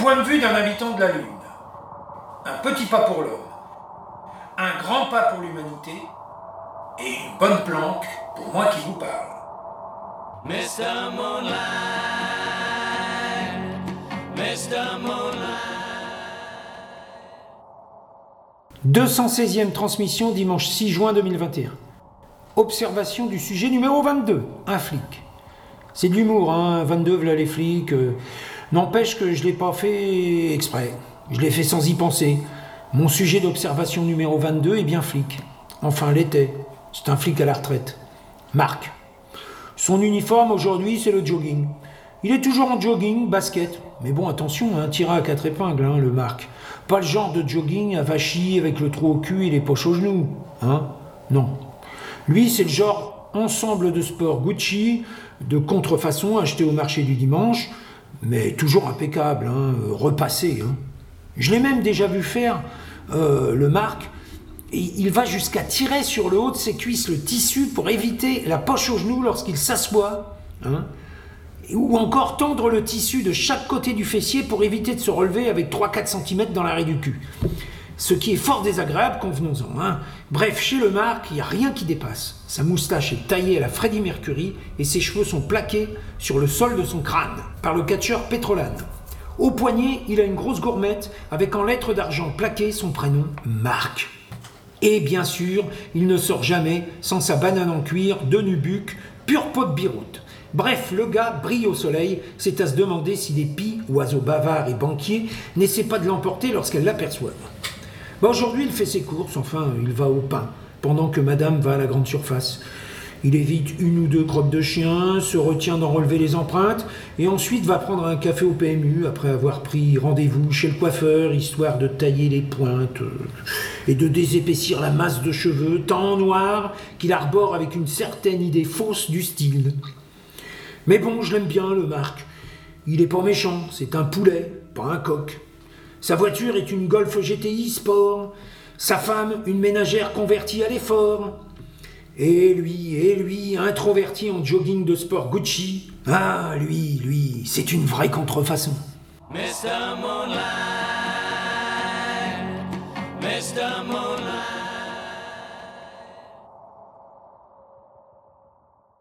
point de vue d'un habitant de la Lune. Un petit pas pour l'homme, un grand pas pour l'humanité, et une bonne planque pour moi qui vous parle. Mr. Moonlight, Mr. Moonlight. 216e transmission dimanche 6 juin 2021. Observation du sujet numéro 22, un flic. C'est de l'humour, hein, 22, voilà les flics. N'empêche que je ne l'ai pas fait exprès. Je l'ai fait sans y penser. Mon sujet d'observation numéro 22 est bien flic. Enfin, l'était. C'est un flic à la retraite. Marc. Son uniforme aujourd'hui, c'est le jogging. Il est toujours en jogging, basket. Mais bon, attention, hein, tiré à 4 épingles, hein, le Marc. Pas le genre de jogging avachi avec le trou au cul et les poches aux genoux. Hein? Non. Lui, c'est le genre ensemble de sport Gucci, de contrefaçon acheté au marché du dimanche, mais toujours impeccable, hein, repassé. Hein. Je l'ai même déjà vu faire, le Marc. Et il va jusqu'à tirer sur le haut de ses cuisses le tissu pour éviter la poche au genou lorsqu'il s'assoit. Hein. Ou encore tendre le tissu de chaque côté du fessier pour éviter de se relever avec 3-4 cm dans l'arrêt du cul. Ce qui est fort désagréable, convenons-en. Hein. Bref, chez le Marc, il n'y a rien qui dépasse. Sa moustache est taillée à la Freddie Mercury et ses cheveux sont plaqués sur le sol de son crâne par le catcheur Pétrolane. Au poignet, il a une grosse gourmette avec en lettres d'argent plaqué son prénom, Marc. Et bien sûr, il ne sort jamais sans sa banane en cuir de Nubuck, pure peau de biroute. Bref, le gars brille au soleil, c'est à se demander si les pies, oiseaux bavards et banquiers, n'essaient pas de l'emporter lorsqu'elles l'aperçoivent. Aujourd'hui, il fait ses courses, enfin, il va au pain, pendant que madame va à la grande surface. Il évite une ou deux crottes de chien, se retient d'en relever les empreintes, et ensuite va prendre un café au PMU après avoir pris rendez-vous chez le coiffeur, histoire de tailler les pointes et de désépaissir la masse de cheveux tant noirs qu'il arbore avec une certaine idée fausse du style. Mais bon, je l'aime bien, le Marc. Il est pas méchant, c'est un poulet, pas un coq. Sa voiture est une Golf GTI Sport. Sa femme, une ménagère convertie à l'effort. Et lui, introverti en jogging de sport Gucci. Ah, lui, c'est une vraie contrefaçon. Mr. Moonlight, Mr. Moonlight.